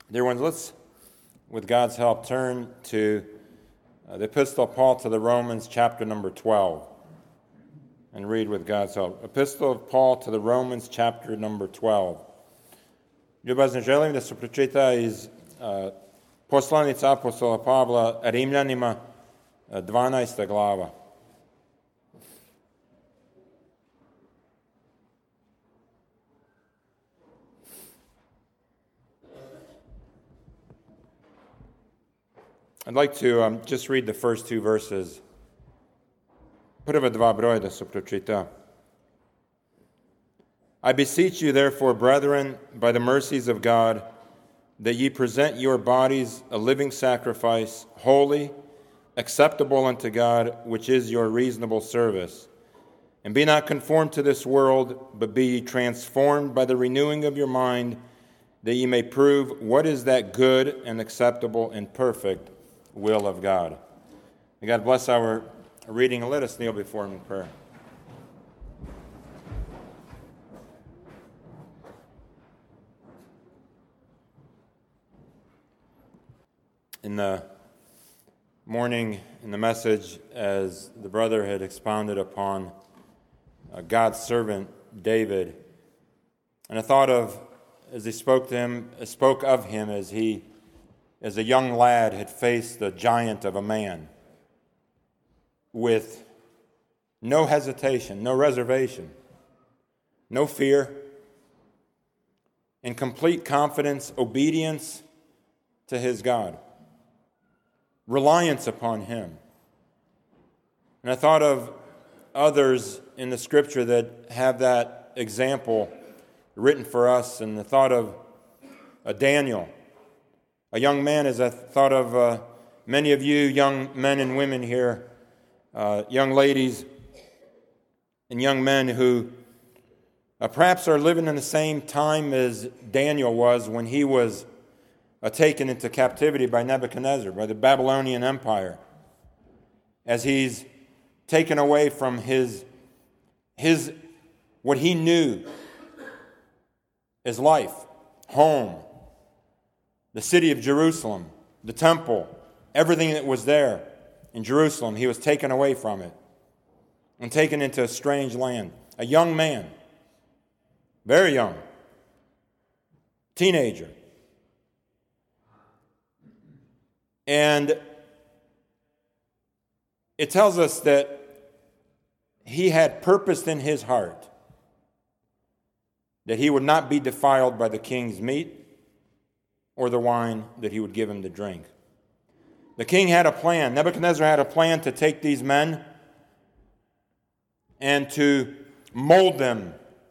Dear ones, let's, with God's help, turn to the Epistle of Paul to the Romans, chapter number 12, and read with God's help. Epistle of Paul to the Romans, chapter number 12. Ljubazni želim da se pročita iz poslanica apostola Pavla Rimljanima, 12. glava. I'd like to just read the first two verses. Prva dva broja da se pročita. I beseech you, therefore, brethren, by the mercies of God, that ye present your bodies a living sacrifice, holy, acceptable unto God, which is your reasonable service. And be not conformed to this world, but be ye transformed by the renewing of your mind, that ye may prove what is that good and acceptable and perfect will of God. May God bless our reading, and let us kneel before Him in prayer. In the morning, in the message, as the brother had expounded upon God's servant David, and I thought of, as he spoke of him as he, as a young lad, had faced the giant of a man with no hesitation, no reservation, no fear, in complete confidence, obedience to his God, reliance upon Him. And I thought of others in the Scripture that have that example written for us, and the thought of Daniel, a young man, as I thought of many of you young men and women here, young ladies and young men who perhaps are living in the same time as Daniel was when he was taken into captivity by Nebuchadnezzar, by the Babylonian Empire, as he's taken away from his what he knew as life, home, the city of Jerusalem, the temple, everything that was there in Jerusalem. He was taken away from it and taken into a strange land. A young man, very young, teenager. And it tells us that he had purposed in his heart that he would not be defiled by the king's meat or the wine that he would give him to drink. The king had a plan. Nebuchadnezzar had a plan to take these men and to mold them,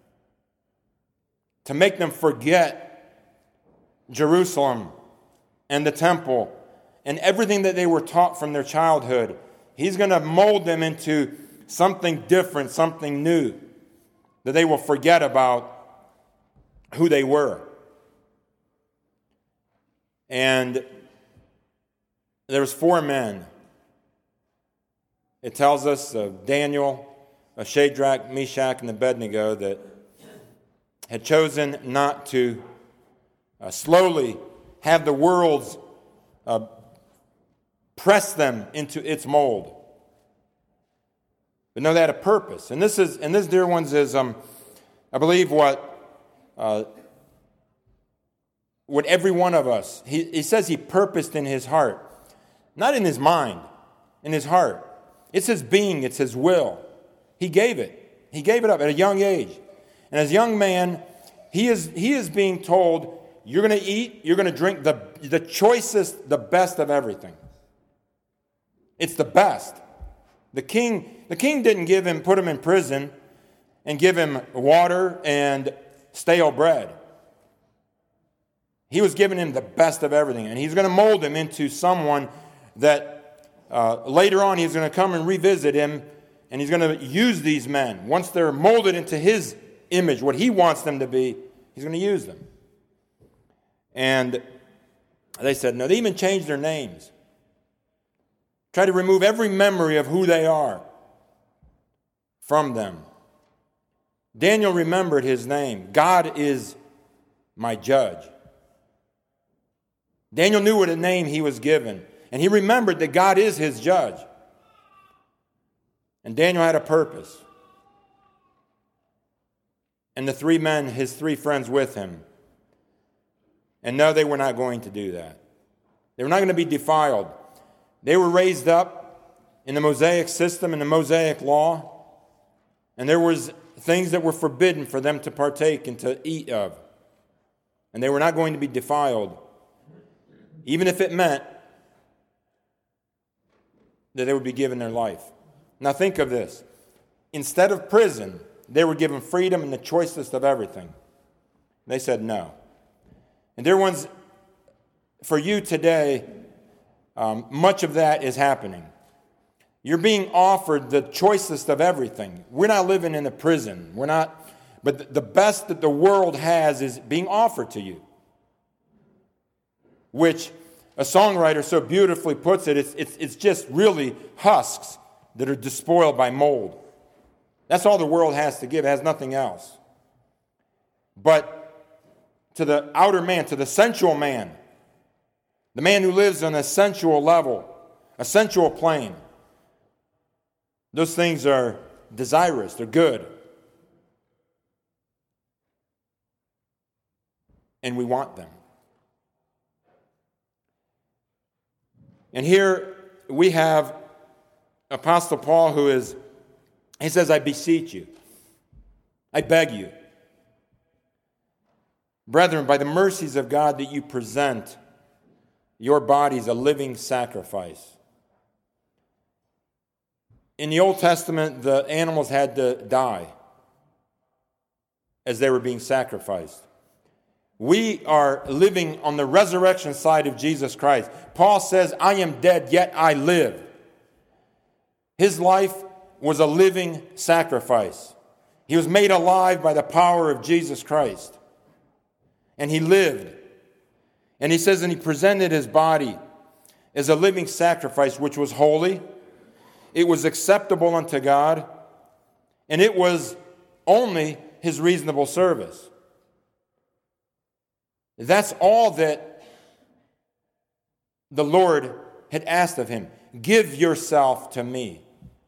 to make them forget Jerusalem and the temple and everything that they were taught from their childhood. He's going to mold them into something different, something new, that they will forget about who they were. And there was 4 men. It tells us of Daniel, of Shadrach, Meshach, and Abednego that had chosen not to slowly have the world's press them into its mold. But no, they had a purpose. And this, dear ones, is I believe what every one of us, he says he purposed in his heart. Not in his mind, in his heart. It's his being, it's his will. He gave it. He gave it up at a young age. And as a young man, he is being told, you're going to eat, you're going to drink the choicest, the best of everything. It's the best. The king didn't put him in prison and give him water and stale bread. He was giving him the best of everything. And he's going to mold him into someone that later on he's going to come and revisit him, and he's going to use these men. Once they're molded into his image, what he wants them to be, he's going to use them. And they said, no, they even changed their names. Try to remove every memory of who they are from them. Daniel remembered his name. God is my judge. Daniel knew what a name he was given, and he remembered that God is his judge. And Daniel had a purpose. And the three men, his three friends with him. And no, they were not going to do that. They were not going to be defiled. They were raised up in the Mosaic system, in the Mosaic law. And there was things that were forbidden for them to partake and to eat of. And they were not going to be defiled, even if it meant that they would be given their life. Now think of this. Instead of prison, they were given freedom and the choicest of everything. They said no. And dear ones, for you today, much of that is happening. You're being offered the choicest of everything. We're not living in a prison. But the best that the world has is being offered to you. Which a songwriter so beautifully puts it, it's just really husks that are despoiled by mold. That's all the world has to give. It has nothing else. But to the outer man, to the sensual man, the man who lives on a sensual level, a sensual plane, those things are desirous, they're good. And we want them. And here we have Apostle Paul he says, I beseech you, I beg you, brethren, by the mercies of God, that you present your bodies a living sacrifice. In the Old Testament, the animals had to die as they were being sacrificed. We are living on the resurrection side of Jesus Christ. Paul says, I am dead, yet I live. His life was a living sacrifice. He was made alive by the power of Jesus Christ. And he lived. And he says, and he presented his body as a living sacrifice, which was holy. It was acceptable unto God. And it was only his reasonable service. That's all that the Lord had asked of him. Give yourself to me.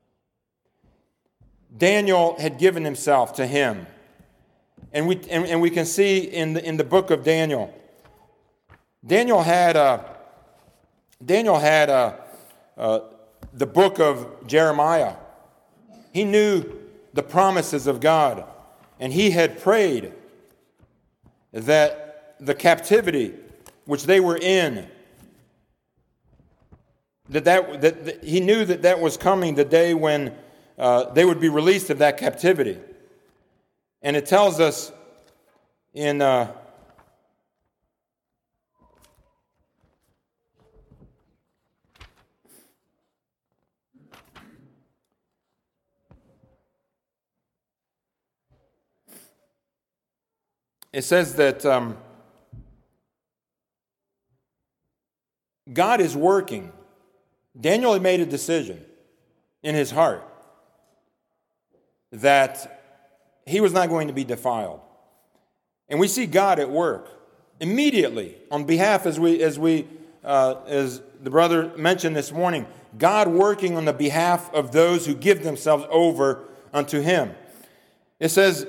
Daniel had given himself to him. And we can see in the book of Daniel, Daniel had the book of Jeremiah. He knew the promises of God, and he had prayed that the captivity which they were in, that he knew that was coming, the day when they would be released of that captivity. And it tells us in it says that God is working. Daniel had made a decision in his heart that he was not going to be defiled. And we see God at work immediately on behalf, as the brother mentioned this morning, God working on the behalf of those who give themselves over unto him. It says,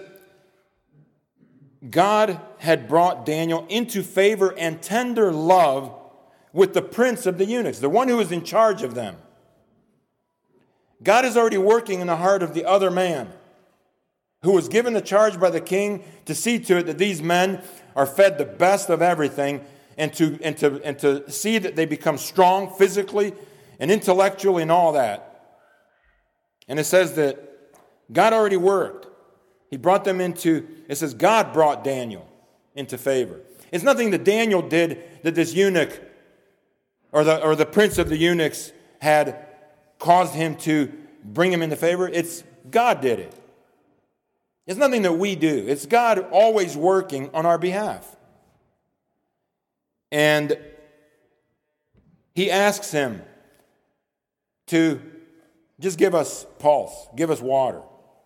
God had brought Daniel into favor and tender love with the prince of the eunuchs, the one who is in charge of them. God is already working in the heart of the other man who was given the charge by the king to see to it that these men are fed the best of everything and to see that they become strong physically and intellectually and all that. And it says that God already worked. He brought them into, it says God brought Daniel into favor. It's nothing that Daniel did that this eunuch or the prince of the eunuchs had caused him to bring him into favor. It's God did it. It's nothing that we do. It's God always working on our behalf. And he asks him to just give us pulse, give us water.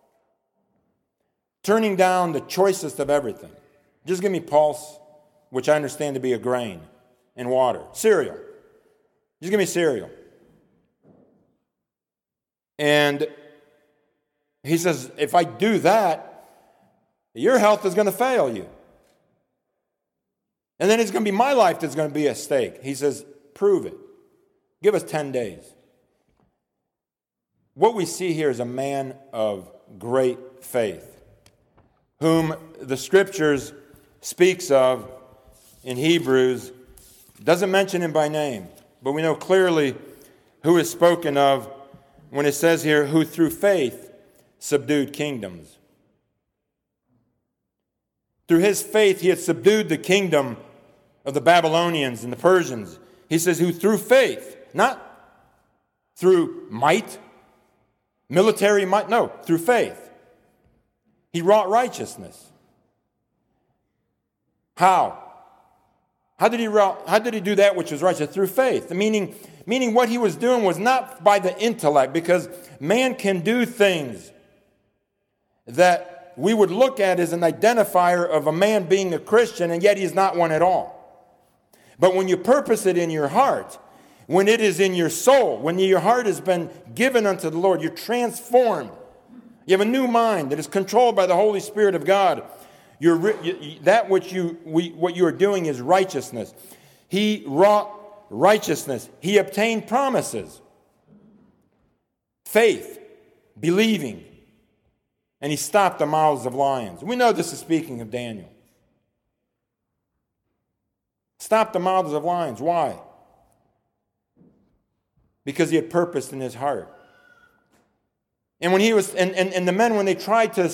Turning down the choicest of everything. Just give me pulse, which I understand to be a grain. and water. Cereal. Just give me cereal. And he says, if I do that, your health is going to fail you. And then it's going to be my life that's going to be at stake. He says, prove it. Give us 10 days. What we see here is a man of great faith, whom the Scriptures speaks of in Hebrews. Doesn't mention him by name, but we know clearly who is spoken of when it says here, who through faith subdued kingdoms. Through his faith, he had subdued the kingdom of the Babylonians and the Persians. He says, who through faith, not through might, military might, no, through faith, he wrought righteousness. How? How did he do that which was righteous? Through faith. Meaning what he was doing was not by the intellect, because man can do things that we would look at as an identifier of a man being a Christian, and yet he's not one at all. But when you purpose it in your heart, when it is in your soul, when your heart has been given unto the Lord, you're transformed. You have a new mind that is controlled by the Holy Spirit of God. What you are doing is righteousness. He wrought righteousness. He obtained promises. Faith, believing. And he stopped the mouths of lions. We know this is speaking of Daniel. Stop the mouths of lions. Why? Because he had purpose in his heart. And when he was, and the men, when they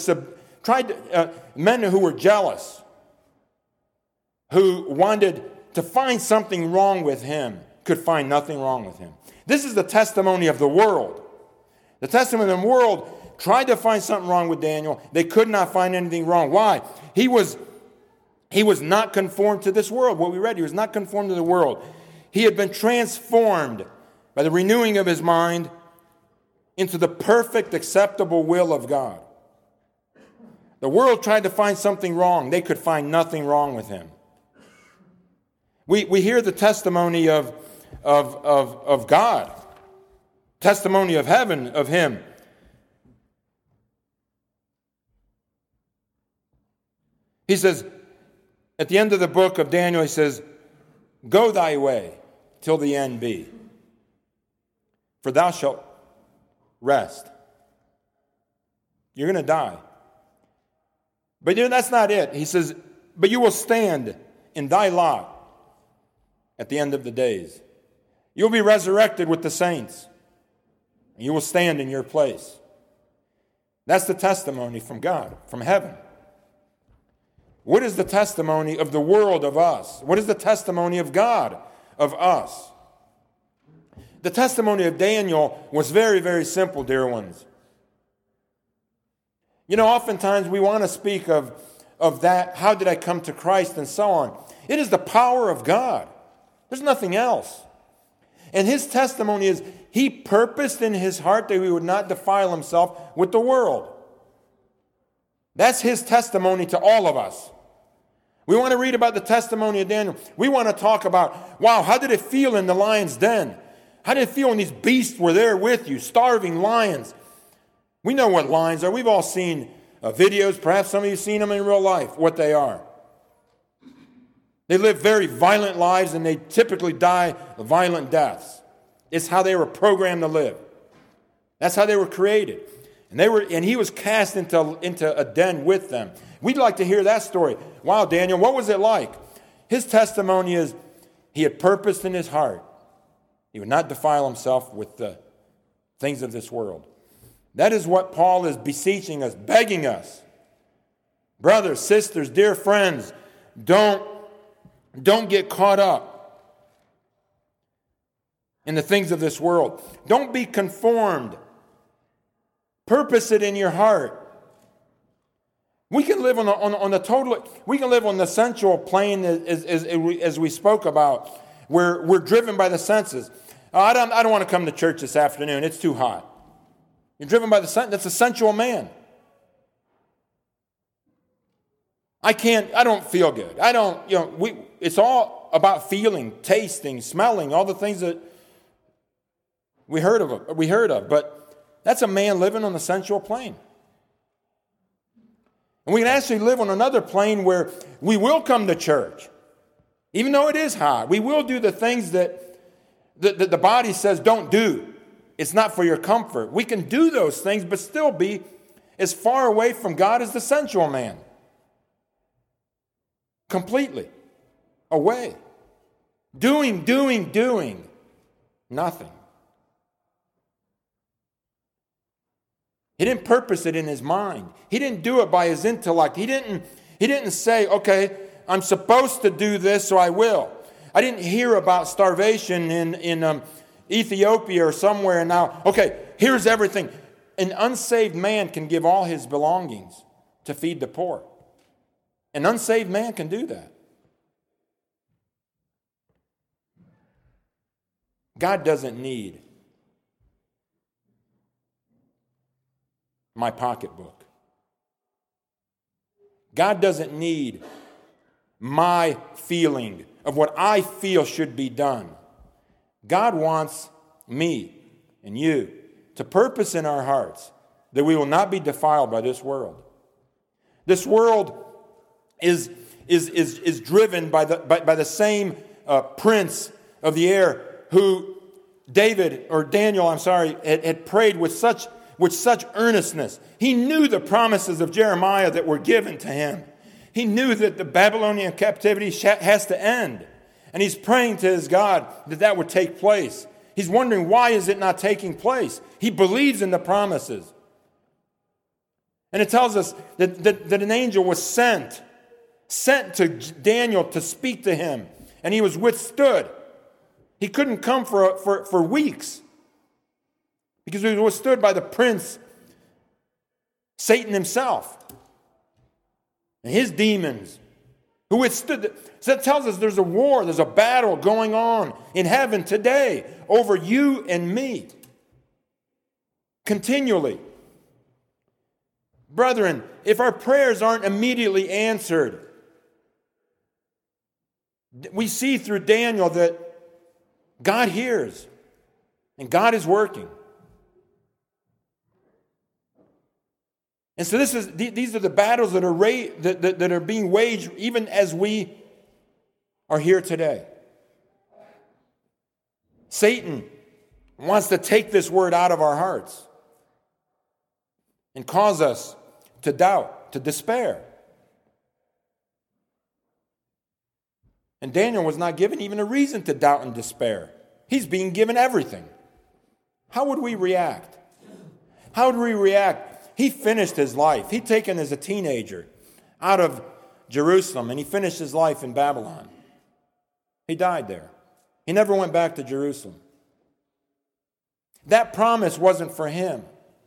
men who were jealous, who wanted to find something wrong with him, could find nothing wrong with him. This is the testimony of the world. The testimony of the world tried to find something wrong with Daniel. They could not find anything wrong. Why? He was not conformed to this world. What we read, he was not conformed to the world. He had been transformed by the renewing of his mind into the perfect, acceptable will of God. The world tried to find something wrong. They could find nothing wrong with him. We hear the testimony of God, testimony of heaven, of him. He says, at the end of the book of Daniel, he says, go thy way till the end be, for thou shalt rest. You're going to die. But that's not it. He says, but you will stand in thy lot at the end of the days. You'll be resurrected with the saints. And you will stand in your place. That's the testimony from God, from heaven. What is the testimony of the world of us? What is the testimony of God of us? The testimony of Daniel was very, very simple, dear ones. You know, oftentimes we want to speak of that, how did I come to Christ and so on. It is the power of God. There's nothing else. And his testimony is he purposed in his heart that he would not defile himself with the world. That's his testimony to all of us. We want to read about the testimony of Daniel. We want to talk about, wow, how did it feel in the lion's den? How did it feel when these beasts were there with you, starving lions? We know what lions are. We've all seen videos. Perhaps some of you have seen them in real life, what they are. They live very violent lives, and they typically die violent deaths. It's how they were programmed to live. That's how they were created. And he was cast into a den with them. We'd like to hear that story. Wow, Daniel, what was it like? His testimony is he had purposed in his heart. He would not defile himself with the things of this world. That is what Paul is beseeching us, begging us. Brothers, sisters, dear friends, don't get caught up in the things of this world. Don't be conformed. Purpose it in your heart. We can live on the total. We can live on the sensual plane as we spoke about, where we're driven by the senses. I don't want to come to church this afternoon. It's too hot. You're driven by the sense. That's a sensual man. I don't feel good. It's all about feeling, tasting, smelling, all the things that we heard of. But that's a man living on the sensual plane. And we can actually live on another plane where we will come to church. Even though it is hot, we will do the things that the body says don't do. It's not for your comfort. We can do those things, but still be as far away from God as the sensual man. Completely away. Doing nothing. He didn't purpose it in his mind. He didn't do it by his intellect. He didn't say, okay, I'm supposed to do this, so I will. I didn't hear about starvation in Ethiopia or somewhere, and now, okay, here's everything. An unsaved man can give all his belongings to feed the poor. An unsaved man can do that. God doesn't need my pocketbook. God doesn't need my feeling of what I feel should be done. God wants me and you to purpose in our hearts that we will not be defiled by this world. This world is driven by the same prince of the air who Daniel had prayed with such earnestness. He knew the promises of Jeremiah that were given to him. He knew that the Babylonian captivity has to end. And he's praying to his God that would take place. He's wondering, why is it not taking place? He believes in the promises. And it tells us that an angel was sent to Daniel to speak to him. And he was withstood. He couldn't come for weeks. Because he was withstood by the prince, Satan himself. And his demons, who withstood. So that tells us there's a war, there's a battle going on in heaven today over you and me. Continually. Brethren, if our prayers aren't immediately answered, we see through Daniel that God hears and God is working. And so these are the battles that are being waged even as we are here today. Satan wants to take this word out of our hearts and cause us to doubt, to despair. And Daniel was not given even a reason to doubt and despair. He's being given everything. How would we react? How would we react? He finished his life. He'd taken as a teenager out of Jerusalem, and he finished his life in Babylon. He died there. He never went back to Jerusalem. That promise wasn't for him.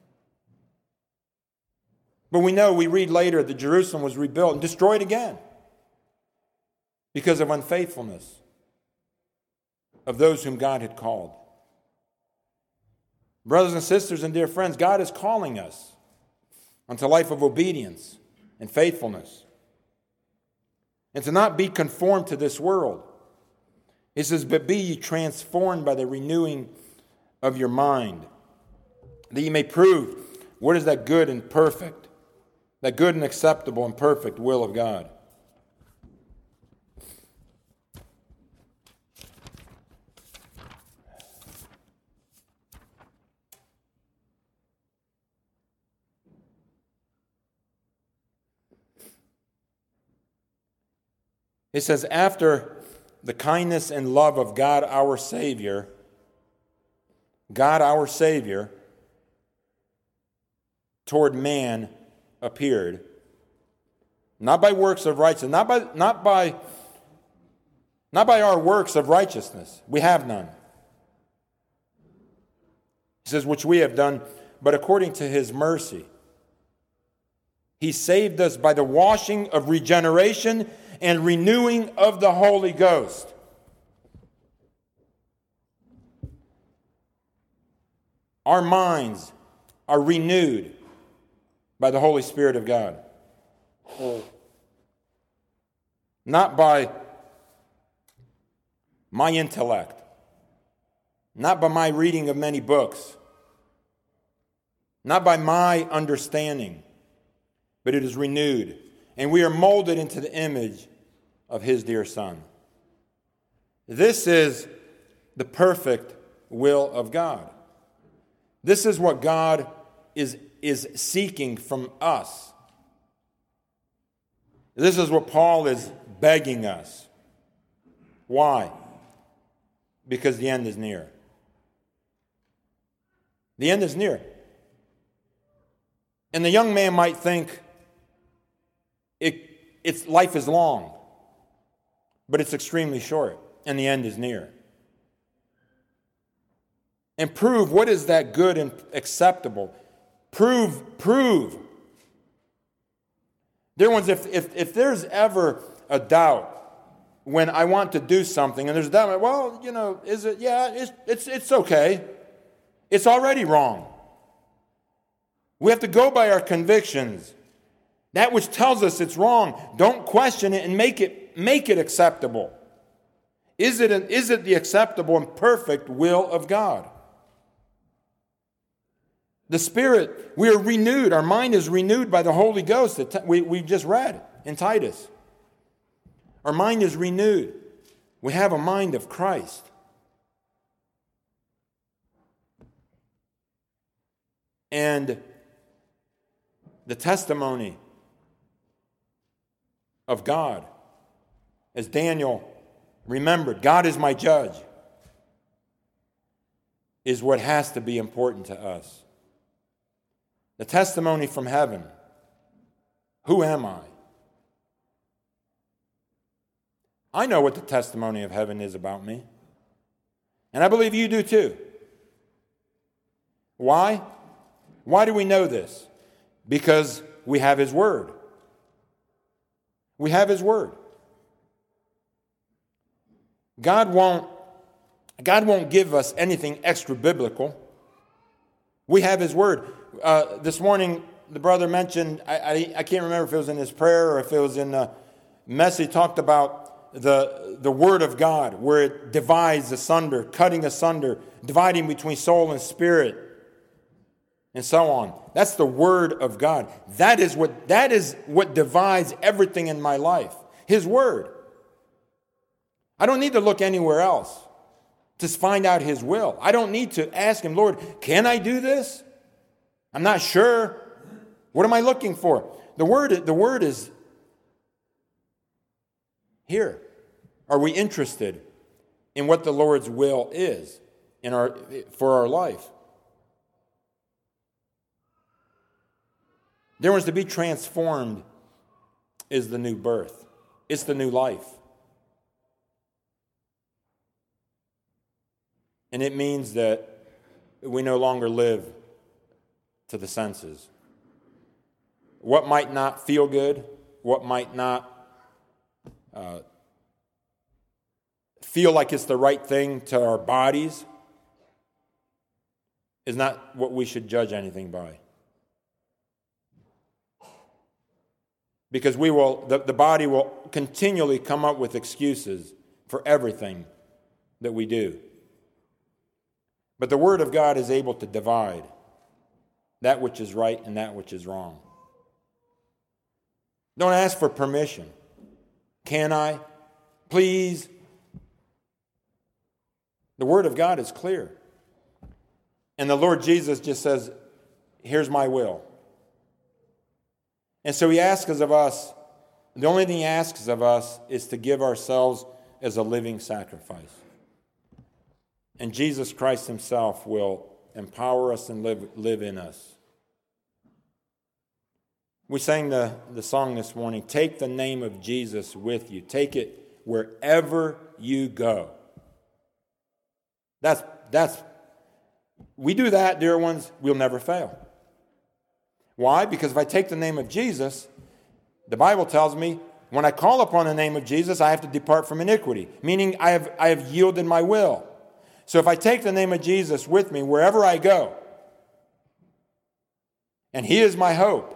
But we read later that Jerusalem was rebuilt and destroyed again because of unfaithfulness of those whom God had called. Brothers and sisters and dear friends, God is calling us unto life of obedience and faithfulness. And to not be conformed to this world. It says, but be ye transformed by the renewing of your mind, that ye may prove what is that good and perfect, that good and acceptable and perfect will of God. It says, after the kindness and love of God our Savior, toward man appeared, not by works of righteousness, not by our works of righteousness. We have none. He says, which we have done, but according to his mercy. He saved us by the washing of regeneration and renewing of the Holy Ghost. Our minds are renewed by the Holy Spirit of God. Not by my intellect, not by my reading of many books, not by my understanding, but it is renewed, and we are molded into the image of His dear Son. This is the perfect will of God. This is what God is seeking from us. This is what Paul is begging us. Why? Because the end is near. The end is near. And the young man might think it's life is long, but it's extremely short, and the end is near. And prove what is that good and acceptable. Prove. Dear ones, if there's ever a doubt when I want to do something, and there's a doubt, well, is it? Yeah, it's okay. It's already wrong. We have to go by our convictions. That which tells us it's wrong, don't question it and make it acceptable. Is it the acceptable and perfect will of God? The Spirit, we are renewed. Our mind is renewed by the Holy Ghost that we just read in Titus. Our mind is renewed. We have a mind of Christ. And the testimony of God, as Daniel remembered, God is my judge, is what has to be important to us. The testimony from heaven. Who am I? I know what the testimony of heaven is about me. And I believe you do too. Why? Why do we know this? Because we have His Word. We have His Word. God won't give us anything extra biblical. We have His Word. This morning, the brother mentioned, I can't remember if it was in his prayer or if it was in a message, talked about the Word of God, where it divides asunder, cutting asunder, dividing between soul and spirit, and so on. That's the Word of God. That is what divides everything in my life. His Word. I don't need to look anywhere else to find out His will. I don't need to ask Him, Lord, can I do this? I'm not sure. What am I looking for? The word is here. Are we interested in what the Lord's will is for our life? There was to be transformed is the new birth. It's the new life. And it means that we no longer live to the senses. What might not feel good, what might not feel like it's the right thing to our bodies, is not what we should judge anything by. Because the body will continually come up with excuses for everything that we do. But the Word of God is able to divide that which is right and that which is wrong. Don't ask for permission. Can I? Please. The Word of God is clear. And the Lord Jesus just says, here's my will. And so He asks of us, the only thing He asks of us is to give ourselves as a living sacrifice. And Jesus Christ Himself will empower us and live in us. We sang the song this morning, take the name of Jesus with you. Take it wherever you go. We do that, dear ones, we'll never fail. Why? Because if I take the name of Jesus, the Bible tells me, when I call upon the name of Jesus, I have to depart from iniquity, meaning I have yielded my will. So if I take the name of Jesus with me wherever I go, and He is my hope,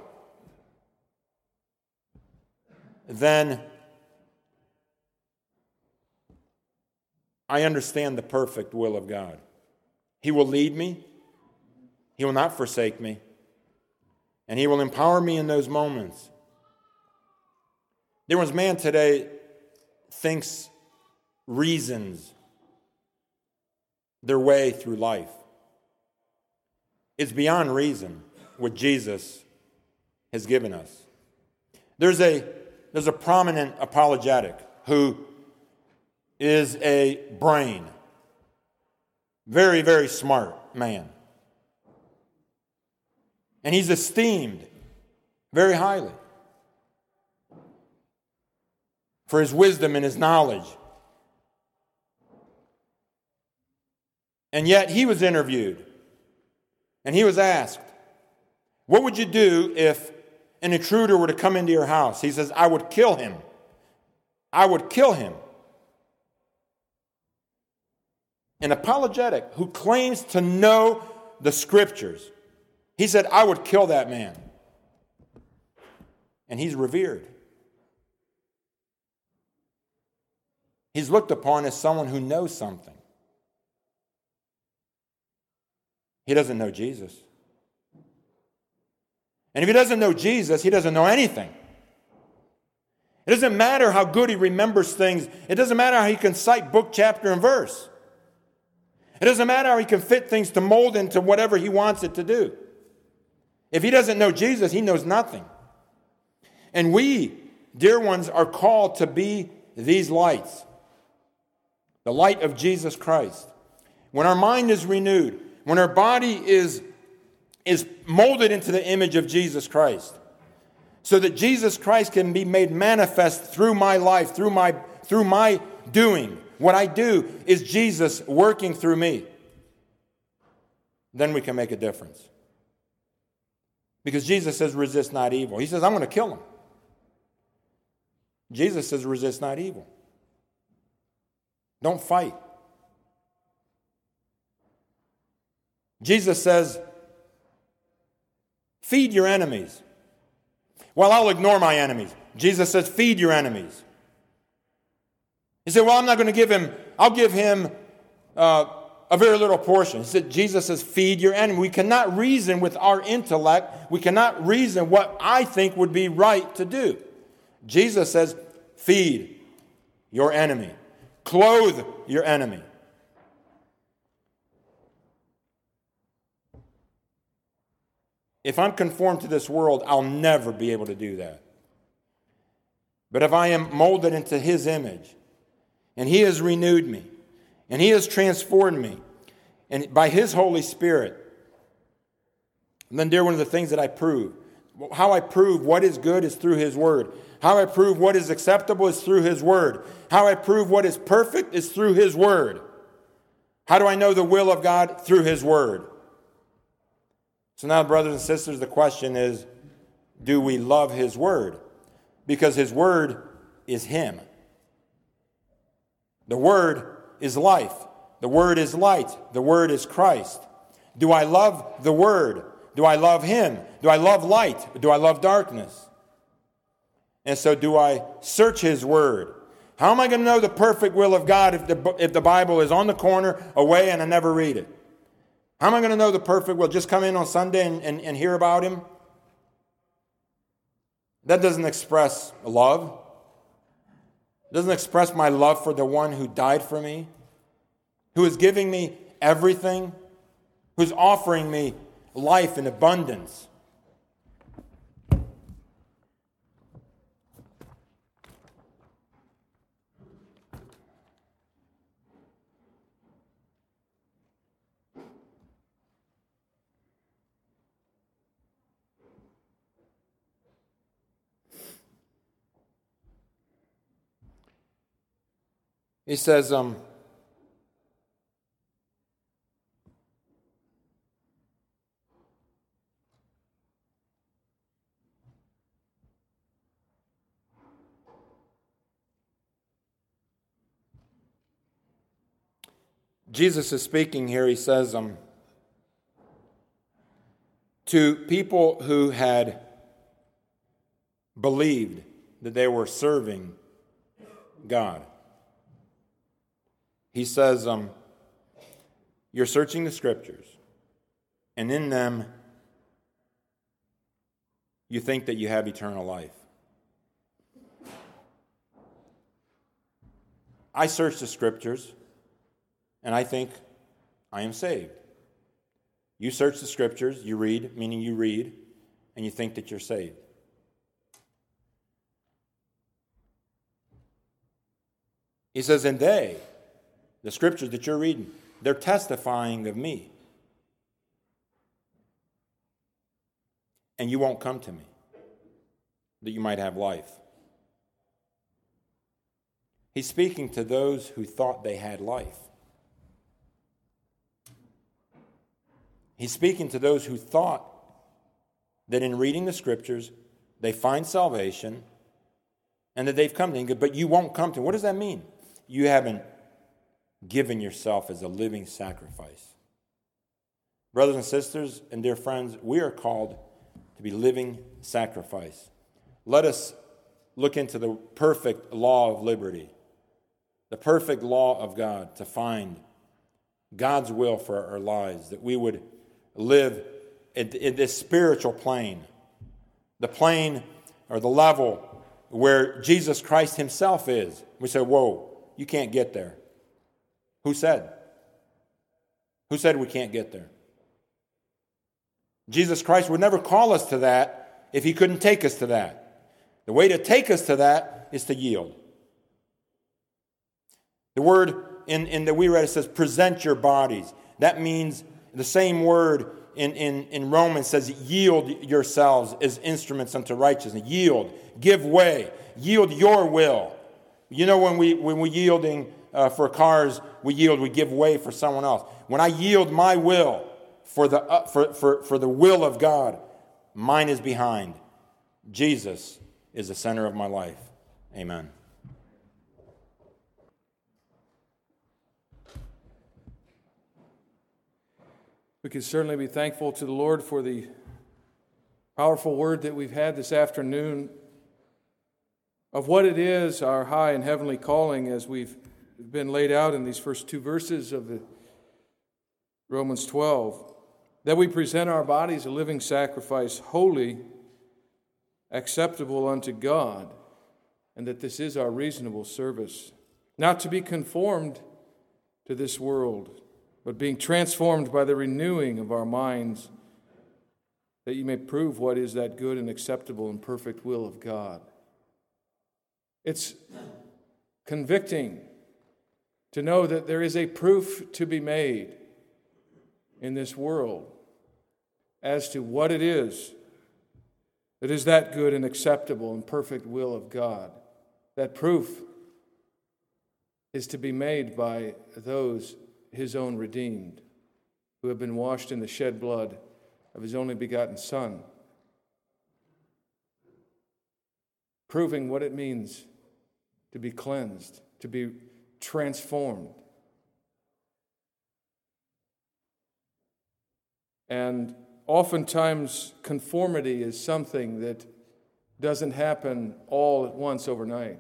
then I understand the perfect will of God. He will lead me. He will not forsake me. And He will empower me in those moments. Dear ones, man today thinks reasons their way through life. It's beyond reason what Jesus has given us. There's a prominent apologetic who is a brain, very, very smart man. And he's esteemed very highly for his wisdom and his knowledge. And yet he was interviewed and he was asked, what would you do if an intruder were to come into your house? He says, I would kill him. I would kill him. An apologetic who claims to know the Scriptures. He said, I would kill that man. And he's revered. He's looked upon as someone who knows something. He doesn't know Jesus. And if he doesn't know Jesus, he doesn't know anything. It doesn't matter how good he remembers things. It doesn't matter how he can cite book, chapter, and verse. It doesn't matter how he can fit things to mold into whatever he wants it to do. If he doesn't know Jesus, he knows nothing. And we, dear ones, are called to be these lights. The light of Jesus Christ. When our mind is renewed, when our body is molded into the image of Jesus Christ, so that Jesus Christ can be made manifest through my life, through my doing. What I do is Jesus working through me. Then we can make a difference. Because Jesus says, resist not evil. He says, I'm going to kill him. Jesus says, resist not evil. Don't fight. Jesus says, feed your enemies. Well, I'll ignore my enemies. Jesus says, feed your enemies. He said, well, I'm not going to give him, I'll give him a very little portion. He said, Jesus says, feed your enemy. We cannot reason with our intellect. We cannot reason what I think would be right to do. Jesus says, feed your enemy. Clothe your enemy. If I'm conformed to this world, I'll never be able to do that. But if I am molded into His image, and He has renewed me, and He has transformed me, and by His Holy Spirit, and then, dear, one of the things that I prove, how I prove what is good is through His Word. How I prove what is acceptable is through His Word. How I prove what is perfect is through His Word. How do I know the will of God? Through His Word. So now, brothers and sisters, the question is, do we love His Word? Because His Word is Him. The Word is life. The Word is light. The Word is Christ. Do I love the Word? Do I love Him? Do I love light? Do I love darkness? And so do I search His Word? How am I going to know the perfect will of God if the Bible is on the corner, away, and I never read it? How am I going to know the perfect will? Just come in on Sunday and hear about Him? That doesn't express love. It doesn't express my love for the one who died for me, who is giving me everything, who's offering me life in abundance. He says, Jesus is speaking here. He says, to people who had believed that they were serving God. He says, you're searching the Scriptures, and in them you think that you have eternal life. I search the Scriptures, and I think I am saved. You search the Scriptures, you read, meaning you read, and you think that you're saved. He says, and they, the Scriptures that you're reading, they're testifying of me. And you won't come to me, that you might have life. He's speaking to those who thought they had life. He's speaking to those who thought that in reading the Scriptures, they find salvation and that they've come to him, but you won't come to him. What does that mean? You haven't given yourself as a living sacrifice. Brothers and sisters and dear friends, we are called to be living sacrifice. Let us look into the perfect law of liberty, the perfect law of God, to find God's will for our lives, that we would live in this spiritual plane, the plane or the level where Jesus Christ himself is. We say, whoa, you can't get there. Who said? Who said we can't get there? Jesus Christ would never call us to that if he couldn't take us to that. The way to take us to that is to yield. The word in that we read, it says, present your bodies. That means the same word in Romans says, yield yourselves as instruments unto righteousness. Yield, give way, yield your will. You know, when we're yielding for cars, we give way for someone else. When I yield my will for the will of God, mine is behind. Jesus is the center of my life. Amen. We can certainly be thankful to the Lord for the powerful word that we've had this afternoon of what it is, our high and heavenly calling, as we've been laid out in these first two verses of the Romans 12, that we present our bodies a living sacrifice, holy, acceptable unto God, and that this is our reasonable service, not to be conformed to this world, but being transformed by the renewing of our minds, that you may prove what is that good and acceptable and perfect will of God. It's convicting to know that there is a proof to be made in this world as to what it is that is that good and acceptable and perfect will of God. That proof is to be made by those his own redeemed, who have been washed in the shed blood of his only begotten Son, proving what it means to be cleansed, to be transformed. And oftentimes, conformity is something that doesn't happen all at once overnight.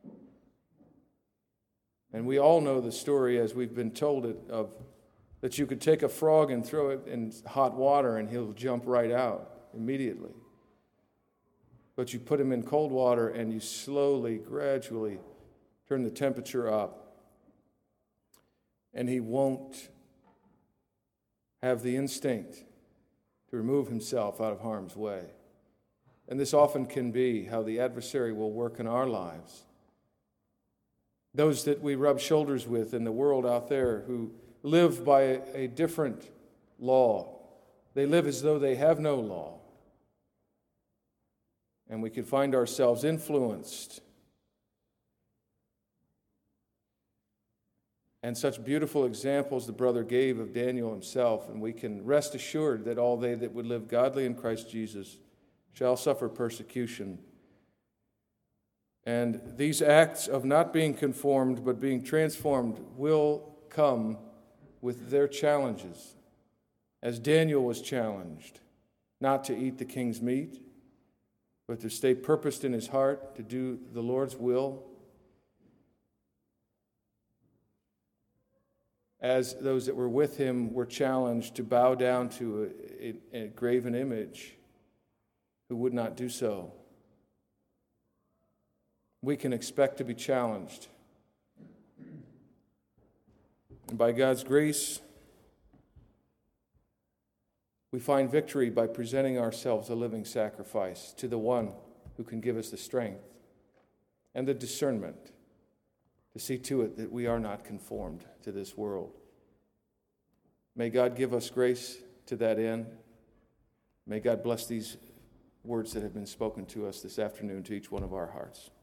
And we all know the story, as we've been told it, of that you could take a frog and throw it in hot water and he'll jump right out immediately. But you put him in cold water and you slowly, gradually turn the temperature up, and he won't have the instinct to remove himself out of harm's way. And this often can be how the adversary will work in our lives. Those that we rub shoulders with in the world out there who live by a different law. They live as though they have no law. And we can find ourselves influenced. And such beautiful examples the brother gave of Daniel himself, and we can rest assured that all they that would live godly in Christ Jesus shall suffer persecution. And these acts of not being conformed but being transformed will come with their challenges. As Daniel was challenged not to eat the king's meat, but to stay purposed in his heart to do the Lord's will. as those that were with him were challenged to bow down to a graven image, who would not do so. We can expect to be challenged. And by God's grace, we find victory by presenting ourselves a living sacrifice to the one who can give us the strength and the discernment to see to it that we are not conformed to this world. May God give us grace to that end. May God bless these words that have been spoken to us this afternoon to each one of our hearts.